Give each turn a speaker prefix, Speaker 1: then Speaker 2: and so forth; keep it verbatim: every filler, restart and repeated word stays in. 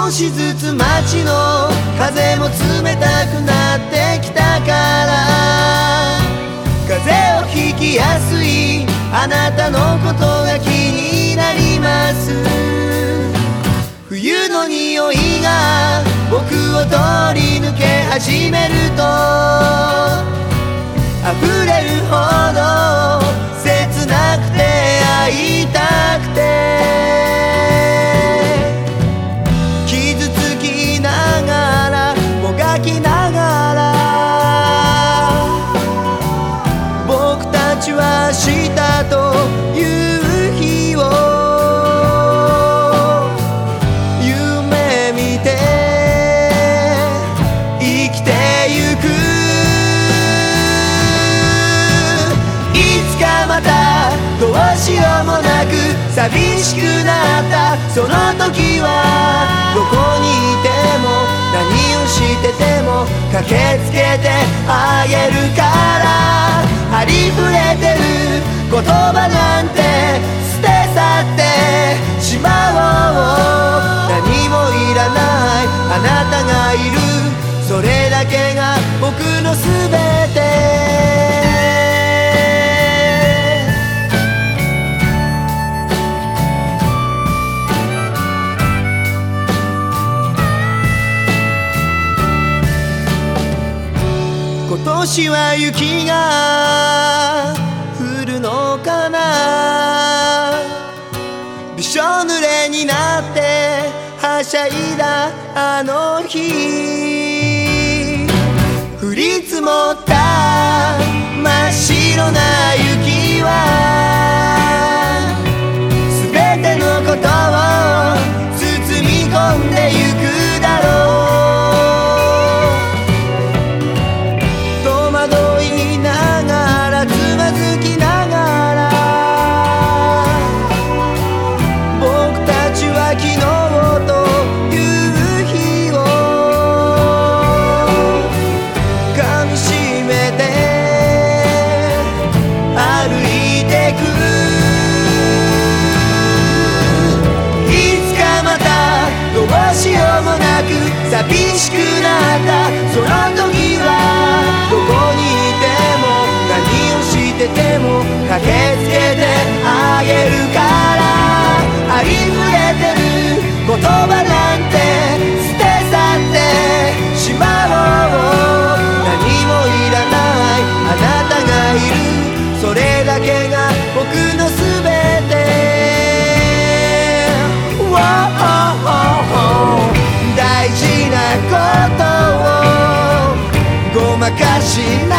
Speaker 1: 少しずつ街の風も冷たくなってきたから、風邪をひきやすいあなたのことが気になります。冬の匂いが僕を通り抜け始めると、溢れるほど切なくて会いたくて、傷つきながらもがきながら、僕たちは明日という日を夢見て生きてゆく。いつかまたどうしようもなく寂しくなったその時は、どこにいても何をしてても駆けつけてあげるから、ありふれてる言葉なんて捨て去ってしまおう。何もいらないあなたがいる、それだけが僕のすべて。今年は雪が降るのかな、びしょ濡れになってはしゃいだあの日、降り積もった真っ白な雪は全てのことを包み込んでゆくだろう。寂しくなったその時は、どこにいても何をしてても駆けつけてあげるから、ありふれてる言葉なんて捨て去ってしまおう。何もいらないあなたがいる、それだけが僕のすべて。大事なことをごまかしな